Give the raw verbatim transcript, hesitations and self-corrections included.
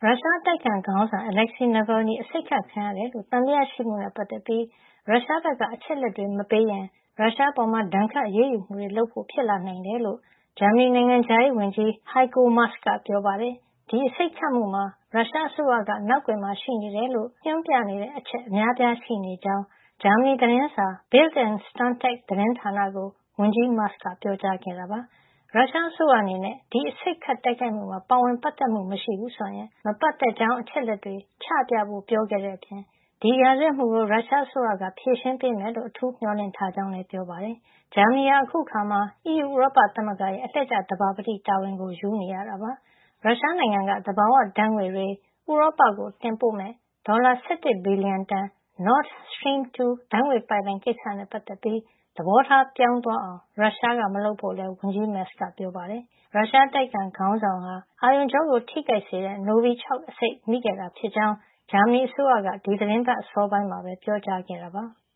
ရုရှားအတိုက်အခံခေါင်းဆောင် Alexei Navalny အဆိပ်ခတ်ခံရတယ်လို့ သံသယရှိမှုနဲ့ပတ်သက်ပြီး ရုရှားဘက်က အချက်အလက်တွေ မပေးရင် ရုရှားအပေါ်ဒဏ်ခတ်အရေးယူမှုတွေလုပ်ဖို့ ဖြစ်လာနိုင်တယ်လို့ ဂျာမနီနိုင်ငံခြားရေးဝန်ကြီး Heiko Maas ကပြောပါတယ်။ ဒီအဆိပ်ခတ်မှုမှာ ရုရှားအစိုးရက နောက်ကွယ်မှာရှိနေတယ်လို့ ညွှန်းပြနေတဲ့အချက် အများအပြားရှိနေကြောင်း ဂျာမနီသတင်းစာ Bild am Sonntag သတင်းဌာနကို ဝန်ကြီး Maas ကပြောကြားခဲ့တာပါ။ ရုရှားအစိုးရအနေနဲ့ ဒီအဆိပ်ခတ်တိုက်ခိုက်မှုမှာ ပါဝင်ပတ်သက်မှုမရှိဘူးဆိုရင် မပတ်သက်ကြောင်း အချက်အလက်တွေ ချပြဖို့ ပြောခဲ့တဲ့အပြင် ဒီရာဇဝတ်မှုကို ရုရှားအစိုးရက ဖြေရှင်းပေးမယ်လို့ အထူးမျှော်လင့်ထားကြောင်းလည်း ပြောပါတယ်။ ဂျာမနီဟာ အခုအခါမှာ အီးယူ ဥရောပသမဂ္ဂရဲ့ အလှည့်ကျသဘာပတိတာဝန်ကို ယူနေရတာပါ။ ရုရှားနိုင်ငံက သဘာဝဓါတ်ငွေ့တွေ ဥရောပကိုတင်ပို့မယ့် ဒေါ်လာ ၁၁ ဘီလီယံတန် Nord Stream ၂ ဓါတ်ငွေ့ပိုက်လိုင်းကိစ္စနဲ့ပတ်သက်ပြီး သဘောထားပြောင်းသွားအောင် ရုရှားကမလုပ်ဖို့လည်း ဝန်ကြီး Maas ကပြောပါတယ်။ ရုရှားအတိုက်အခံခေါင်းဆောင်ဟာ အာရုံကြောကို ထိခိုက်စေတဲ့ Novichok အဆိပ်မိခဲ့တာဖြစ်ကြောင်း ဂျာမနီအစိုးရက ဒီသီတင်းပတ်အစောပိုင်းမှာပဲ ပြောကြားခဲ့တာပါ။